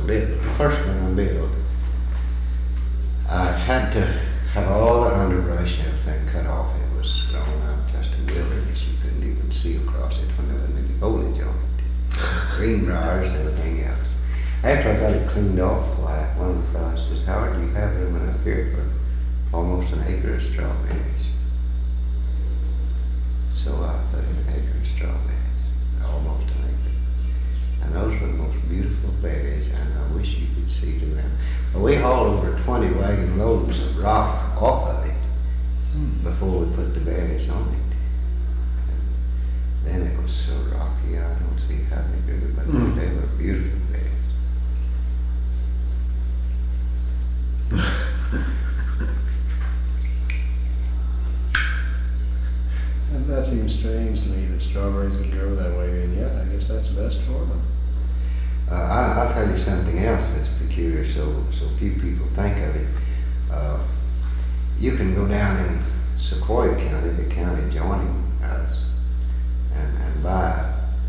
it. The first one I built, I had to have all the underbrush and everything cut off. It was thrown out just a wilderness. You couldn't even see across it when there wasn't any foliage on it. Green briars, everything else. After I got it cleaned off, why, one of the fellows says, "Howard, you have room up here for almost an acre of strawberries." So I put in an acre of strawberries, almost an acre. And those were the most beautiful berries, and I wish you could see them. Well, we hauled over 20 wagon loads of rock off of it before we put the berries on it. And then it was so rocky, I don't see how they grew, but they were beautiful berries. That seems strange to me that strawberries would grow that way, and yet I guess that's best for them. I'll tell you something else that's peculiar, so few people think of it. You can go down in Sequoyah County, the county joining us, and buy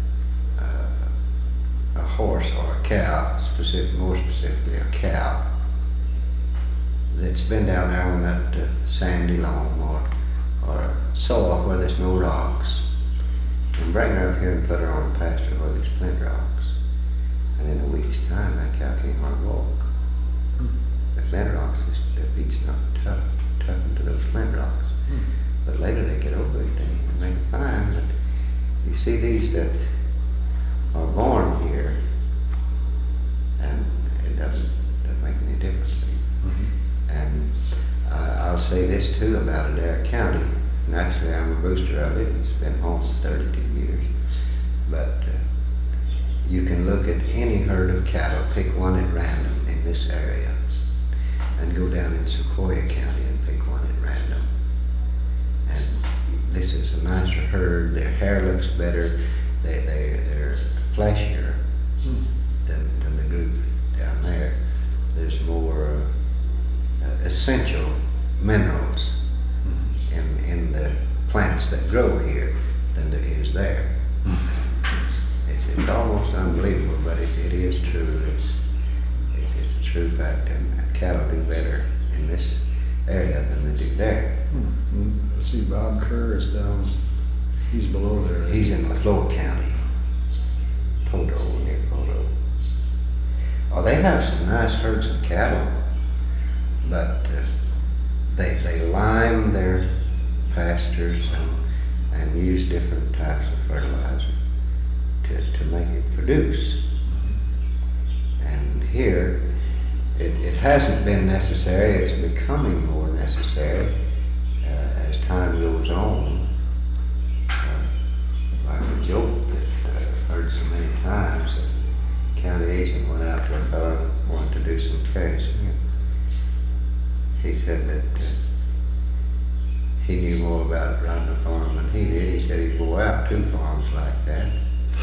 a horse or a cow, more specifically a cow, that's been down there on that sandy loam or soil where there's no rocks, and bring her up here and put her on a pasture where there's flint rocks. And in a week's time, that cow can't hardly walk. The flint rocks, their feet's not toughened to those flint rocks. But later they get over it and make it fine. But you see these that are born here, and it doesn't make any difference. And I'll say this too about Adair County. Naturally, I'm a booster of it. It's been home for 32 years. But you can look at any herd of cattle, pick one at random in this area, and go down in Sequoyah County and pick one at random. And this is a nicer herd. Their hair looks better. They're fleshier than the group down there. There's more essential minerals in the plants that grow here than there is there. It's almost unbelievable, but it is true. It's a true fact, and cattle do better in this area than they do there. I see Bob Kerr is down, he's below there. He's in Lafleur County, Poto, near Poto. Oh, they have some nice herds of cattle, but they lime their pastures and use different types of fertilizer to make it produce. And here, it hasn't been necessary. It's becoming more necessary as time goes on. Like a joke that I've heard so many times, the county agent went out to a fellow who wanted to do some tracing. He said that he knew more about running a farm than he did. He said he'd go out 2 farms like that.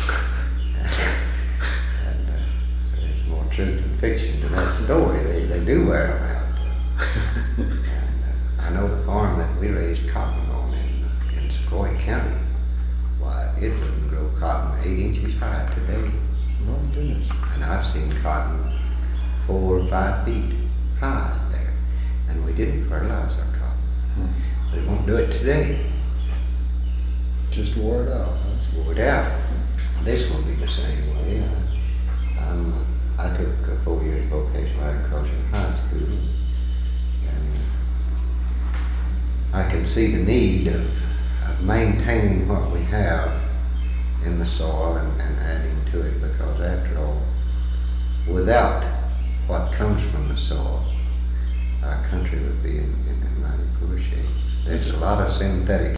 And there's more truth than fiction to that story. They do wear them out. And I know the farm that we raised cotton on in Sequoyah County. Why, it wouldn't grow cotton 8 inches high today. Oh, goodness. And I've seen cotton 4 or 5 feet high there. And we didn't fertilize our cotton. But it won't do it today. Just wore it out, huh? It's wore it out. This will be the same way. I took 4 years vocational agriculture in high school, and I can see the need of maintaining what we have in the soil and adding to it, because after all, without what comes from the soil, our country would be in mighty poor shape. There's a lot of synthetic